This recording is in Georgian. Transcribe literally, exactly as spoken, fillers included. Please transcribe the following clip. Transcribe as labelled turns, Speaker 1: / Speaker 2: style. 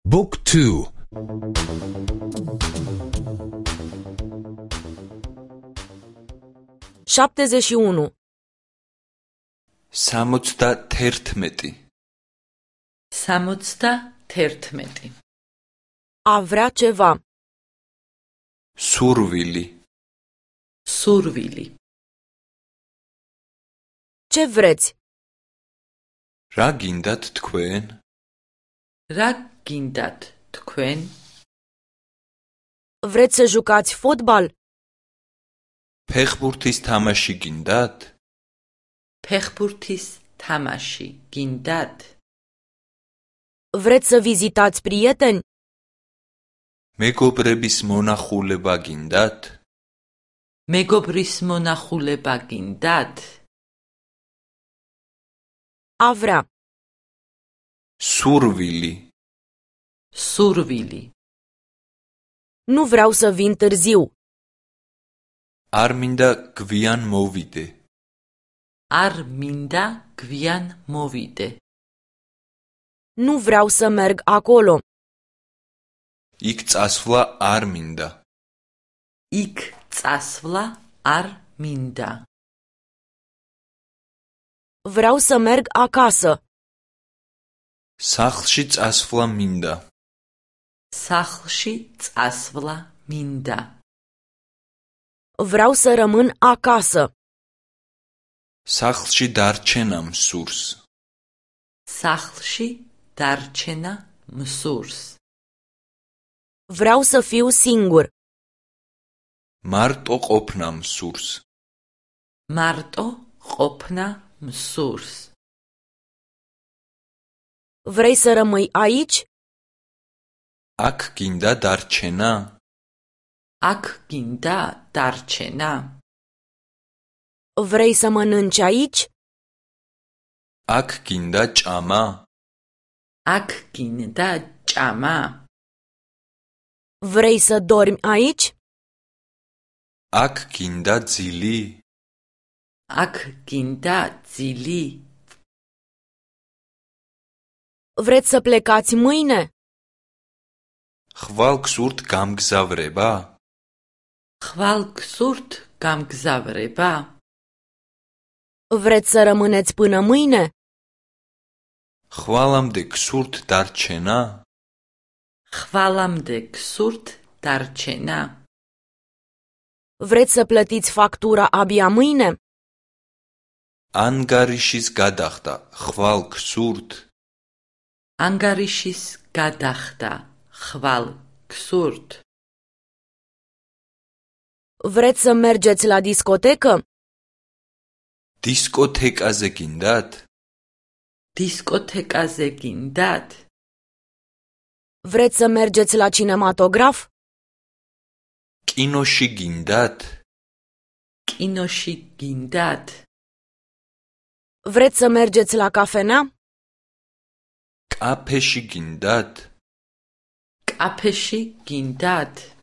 Speaker 1: บุ๊กทู
Speaker 2: șaptezeci și unu
Speaker 3: სამოცდა თერთმეტი
Speaker 4: სამოცდა თერთმეტი
Speaker 2: a vrea ceva
Speaker 3: სურვილი
Speaker 4: სურვილი
Speaker 2: ce vreți
Speaker 3: რა გინდათ თქვენ
Speaker 4: რა გინდათ თქვენ
Speaker 2: vreți să jucați fotbal
Speaker 3: ფეხბურთის თამაში გინდათ
Speaker 4: ფეხბურთის თამაში გინდათ
Speaker 2: vreți să vizitați prieteni
Speaker 3: მეგობრების მონახულება გინდათ
Speaker 4: მეგობრის მონახულება გინდათ
Speaker 2: a vrea
Speaker 3: სურვილი
Speaker 4: სურვილი
Speaker 2: nu vreau să vin târziu
Speaker 3: არ მინდა გვიან მოვიდე
Speaker 4: არ მინდა გვიან მოვიდე
Speaker 2: nu vreau să merg acolo
Speaker 3: იქ წასვლა არ მინდა
Speaker 4: იქ წასვლა არ მინდა
Speaker 2: vreau să merg acasă
Speaker 3: სახლში წასვლა მინდა
Speaker 4: სახლში წასვლა მინდა
Speaker 2: vreau să rămân acasă
Speaker 3: სახლში დარჩენა მსურს
Speaker 4: სახლში დარჩენა მსურს
Speaker 2: vreau să fiu singur
Speaker 3: მარტო ყოფნა მსურს
Speaker 4: მარტო ყოფნა მსურს
Speaker 2: vrei să rămâi aici
Speaker 3: აქ გინდა დარჩენა
Speaker 4: აქ გინდა დარჩენა
Speaker 2: vrei să mănânci aici
Speaker 3: აქ გინდა ჭამა
Speaker 4: აქ გინდა ჭამა
Speaker 2: vrei să dormi aici
Speaker 3: აქ გინდა ძილი
Speaker 4: აქ გინდა ძილი
Speaker 2: vreți să plecați mâine
Speaker 3: ხვალ გსურთ გამგზავრება
Speaker 4: ხვალ გსურთ გამგზავრება
Speaker 2: vreți să rămâneți până mâine
Speaker 3: ხვალამდე გსურთ დარჩენა
Speaker 4: ხვალამდე გსურთ დარჩენა
Speaker 2: vreți să plătiți factura abia mâine
Speaker 3: ანგარიშის გადახდა ხვალ გსურთ
Speaker 4: ანგარიშის გადახდა ხვალ გსურთ
Speaker 2: vreți să mergeți la discotecă
Speaker 3: დისკოთეკაზე გინდათ
Speaker 4: დისკოთეკაზე გინდათ
Speaker 2: vreți să mergeți la cinematograf
Speaker 3: კინოში გინდათ
Speaker 4: კინოში გინდათ
Speaker 2: vreți să mergeți la cafenea
Speaker 3: კაფეში გინდათ
Speaker 4: კაფეში გინდათ